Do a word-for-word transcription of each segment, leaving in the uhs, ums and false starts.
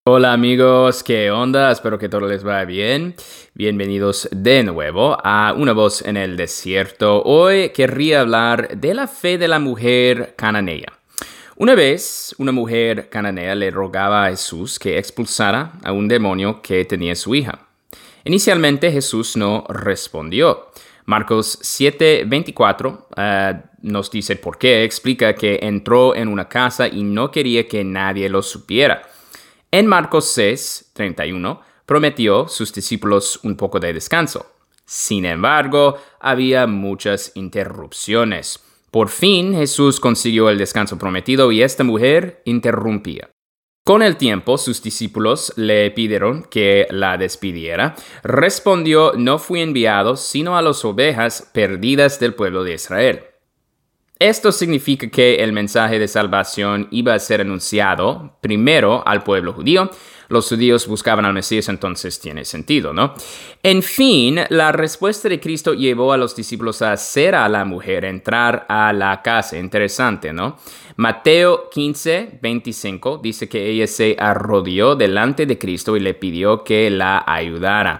Hola amigos, ¿qué onda? Espero que todo les vaya bien. Bienvenidos de nuevo a Una voz en el desierto. Hoy querría hablar de la fe de la mujer cananea. Una vez, una mujer cananea le rogaba a Jesús que expulsara a un demonio que tenía su hija. Inicialmente Jesús no respondió. Marcos siete veinticuatro uh, nos dice por qué. Explica que entró en una casa y no quería que nadie lo supiera. En Marcos seis treinta y uno prometió a sus discípulos un poco de descanso. Sin embargo, había muchas interrupciones. Por fin Jesús consiguió el descanso prometido y esta mujer interrumpía. Con el tiempo, sus discípulos le pidieron que la despidiera. Respondió: no fui enviado sino a las ovejas perdidas del pueblo de Israel. Esto significa que el mensaje de salvación iba a ser anunciado primero al pueblo judío. Los judíos buscaban al Mesías, entonces tiene sentido, ¿no? En fin, la respuesta de Cristo llevó a los discípulos a hacer a la mujer entrar a la casa. Interesante, ¿no? Mateo quince veinticinco dice que ella se arrodilló delante de Cristo y le pidió que la ayudara.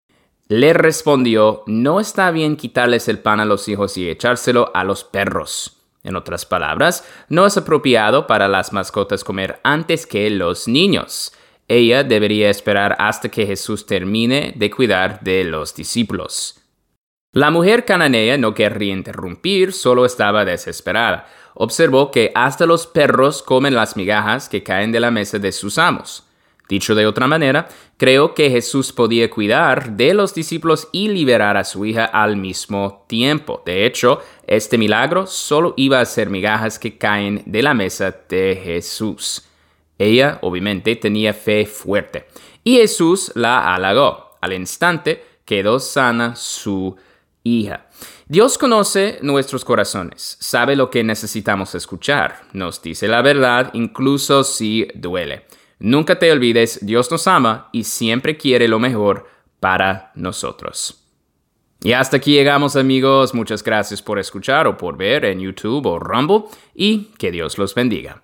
Le respondió: no está bien quitarles el pan a los hijos y echárselo a los perros. En otras palabras, no es apropiado para las mascotas comer antes que los niños. Ella debería esperar hasta que Jesús termine de cuidar de los discípulos. La mujer cananea no querría interrumpir, solo estaba desesperada. Observó que hasta los perros comen las migajas que caen de la mesa de sus amos. Dicho de otra manera, creo que Jesús podía cuidar de los discípulos y liberar a su hija al mismo tiempo. De hecho, este milagro solo iba a ser migajas que caen de la mesa de Jesús. Ella, obviamente, tenía fe fuerte, y Jesús la halagó. Al instante, quedó sana su hija. Dios conoce nuestros corazones, sabe lo que necesitamos escuchar, nos dice la verdad, incluso si duele. Nunca te olvides, Dios nos ama y siempre quiere lo mejor para nosotros. Y hasta aquí llegamos, amigos. Muchas gracias por escuchar o por ver en YouTube o Rumble, y que Dios los bendiga.